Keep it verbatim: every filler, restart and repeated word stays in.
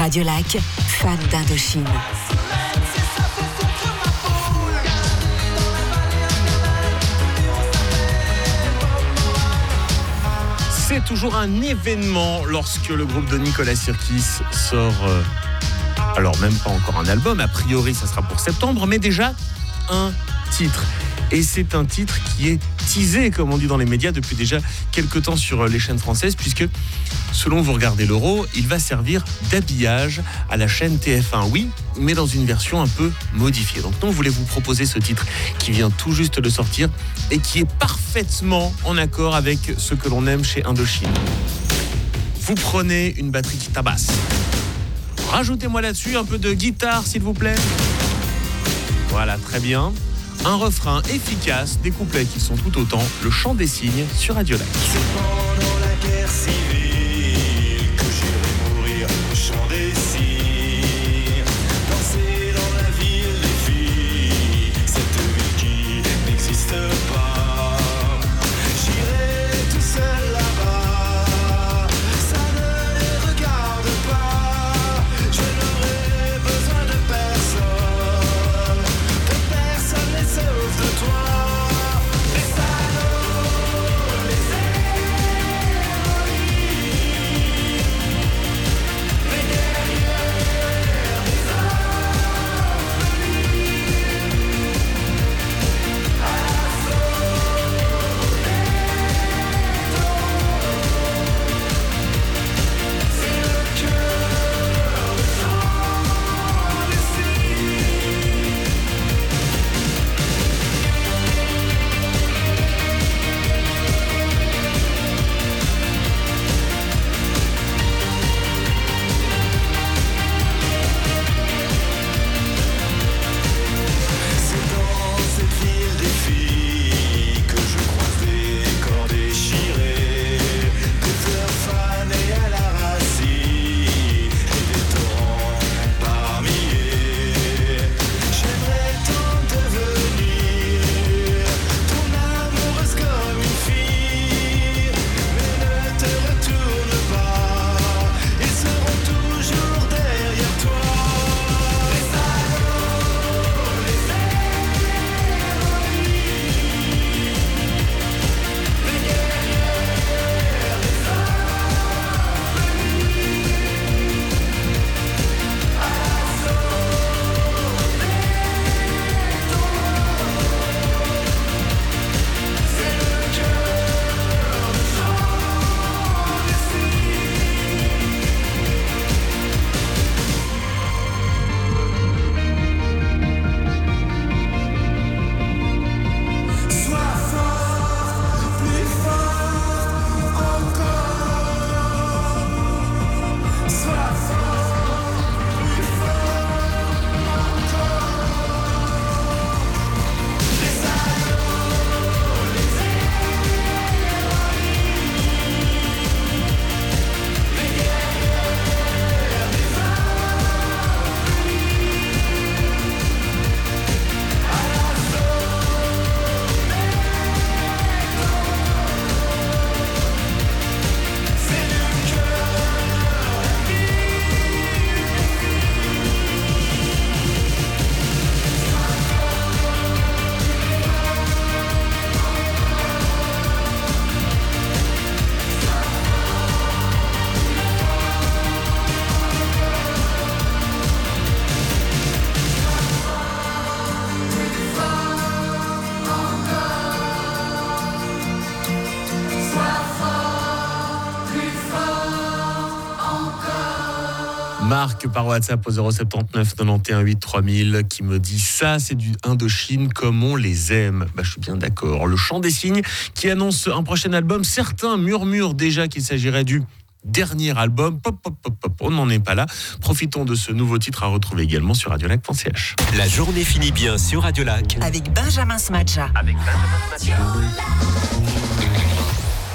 Radio Lac, fan d'Indochine. C'est toujours un événement lorsque le groupe de Nicolas Sirkis sort, euh, alors même pas encore un album, a priori ça sera pour septembre, mais déjà un titre. Et c'est un titre qui est teasé, comme on dit dans les médias, depuis déjà quelques temps sur les chaînes françaises, puisque, selon Vous Regardez l'Euro, il va servir d'habillage à la chaîne T F un. Oui, mais dans une version un peu modifiée. Donc nous, on voulait vous proposer ce titre qui vient tout juste de sortir et qui est parfaitement en accord avec ce que l'on aime chez Indochine. Vous prenez une batterie qui tabasse. Rajoutez-moi là-dessus un peu de guitare, s'il vous plaît. Voilà, très bien. Un refrain efficace, des couplets qui sont tout autant le chant des cygnes sur Radio Lac. C'est pendant la guerre civile que j'irai mourir au chant des cygnes. Danser dans la ville des filles, cette ville qui n'existe pas. J'irai tout seul là-bas, ça ne les regarde pas. Je n'aurai besoin de personne, de personne les sauve de toi. Les salauds, les héroïnes, les guerrières, les orphelines, à l'assaut des taureaux. C'est le cœur de chant des cygnes. C'est dans cette ville des filles que je croise des corps déchirés, des fleurs fanées à la racine et des torrents par milliers. J'aimerais tant devenir ton amoureuse comme une fille, mais ne te retourne pas, ils seront toujours derrière toi. Les salauds, les héroïnes, les guerrières, les orphelines, à l'assaut des taureaux. C'est le cœur de chant des cygnes. Sois fort, plus fort encore. Sois fort, plus fort encore. Les salauds, les héroïnes, les guerrières, les orphelines, à l'assaut des taureaux. C'est le cœur, la ville des Marc par WhatsApp au zéro sept neuf quatre-vingt-onze huit trois mille qui me dit ça, c'est du Indochine comme on les aime. Bah, je suis bien d'accord. Le chant des cygnes qui annonce un prochain album. Certains murmurent déjà qu'il s'agirait du dernier album. Pop, pop, pop, pop. On n'en est pas là. Profitons de ce nouveau titre à retrouver également sur radiolac point c h. La journée finit bien sur Radio Lac. Avec Benjamin Smadja. Avec Benjamin Smadja.